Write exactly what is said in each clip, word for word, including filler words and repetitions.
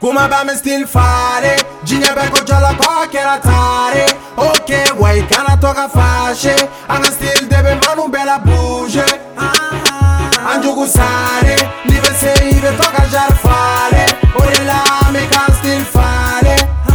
Kuma ba me still fare Jinya beko jala kwa kera tare Okay way kana toka fashe Anga still debe manu bela bouge Anjugu sare Nive se ive toka jar fare Ore la me can still fare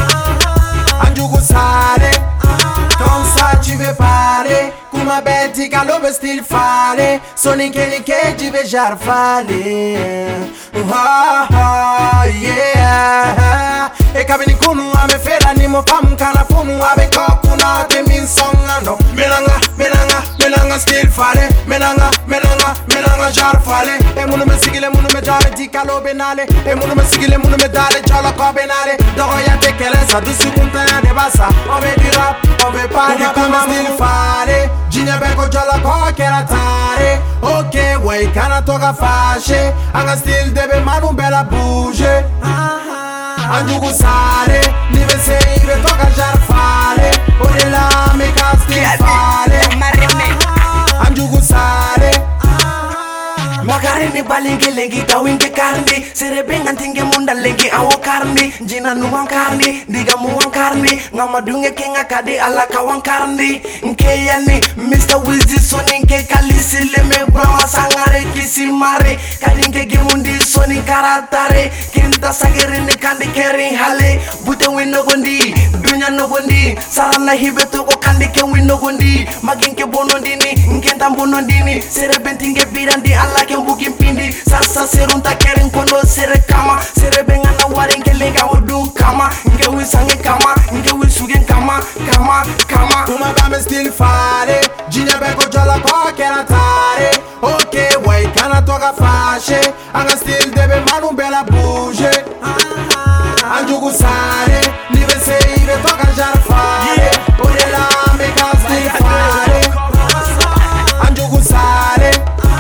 Anjugu sare Comme ça tu veux parler Kuma beti kalobe still fare Soni keni keji ve jar fale Oh, oh, yeah. E kabini kunu ame fera ni mo fam kana funu abe kokuna te min songa no. Menanga, menanga, menanga still fare. Menanga, menanga, menanga jar fare. E munu me sigile munu me jare di kalo benale. E munu me sigile munu me dale jala ko benale. Dogo ya te kelesa du sukunta de basa. Ove di rap, ove party kuma still fare. Jinya beko jala ko kera tare. Okay, way kana toka fashe. Anga still debe manu bela bouge. Anjugu sare, nive se ive toka jar fare. Ore la me can still fare. Anjugu sare. Magarini balingi lengi kawingi karni Sere bengan tinge munda lengi awo karni Jina nuang karni, diga muang karni Ngama dunge kenga kadi ala kawang karni Nke yani, Mister Wizzy soni nke kalisi leme Brawa sangare kisi mare Kadi nke gimundi soni karatare Kinta sagirini kandi kering hale Bute wino gondi, dunya no gondi Sarana hibetu ko kandi ke wino gondi Maginke bono dini, nke tambono dini Sere bentinge birandi ala ke bukin pindi Sasa serunta kering kondo sere kama Sere bengana wari nke lega odun kama Nke wisange kama, nke wisugen kama Kama, kama Kuma ba me still fare Jinya beko jala kwa kera tare Okay way kana toka fashe Anga still debe manu bela bouge Anjugu sare Nive se ive toka jar fare Ore la me can still fare Anjugu sare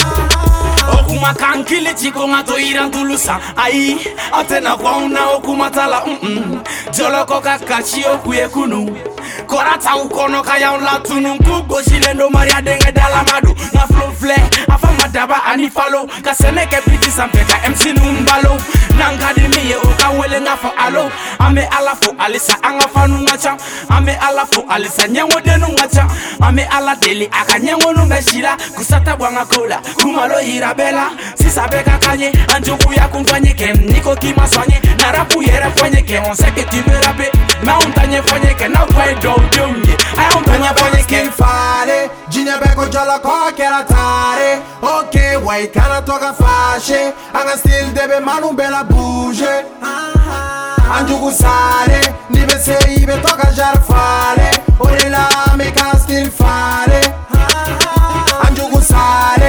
Okuma kankili chiko ngato irantulusa Ai, atena kwa una okuma tala mm -mm. Joloko kakachi okuye kunu Korata ukono kaya unlatunu Kugo shilendo maria denge dala madu Na flow flare, afa madaba anifalo Kaseneke piti sampeka M C numbalo Nangadi miye oka wele ngafo alo Ame alafo alisa anga fanu ngacha Ame alafo alisa nyengo denu ngacha Ame ala deli aka nyengo numeshira Kusata wanga kola, kumalo hirabela Sisa beka kanye, anjuku ya kumfanye kem Niko kima swanye, narapu yere fanye kem On seke time rape, na untanye fanye kem Na kwa do dunye, ay untanye fanye kem fare, jinya beko jala kwa kera tare Okay, way kana toka fashe Anga still debe manu bela bouge Anjugu sare, nive se ive toka jar fare Ore la me can still fare Anjugu sare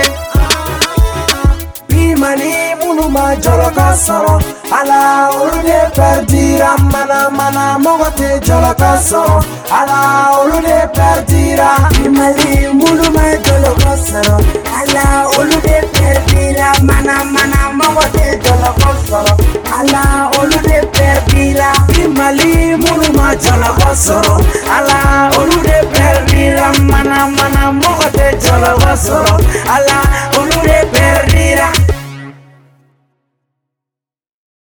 Mani munu ma jolo kasoro Ala ulude perdira Mana mana mogote jolo kasoro Ala ulude perdira Mani munu ma jolo kasoro Ala ulude perdira Mana mana mogote jolo kasoro Ala ulude perdira Mani munu ma jolo kasoro Ala ulude perdira Mana mana mogote jolo kasoro Ala ulude perdira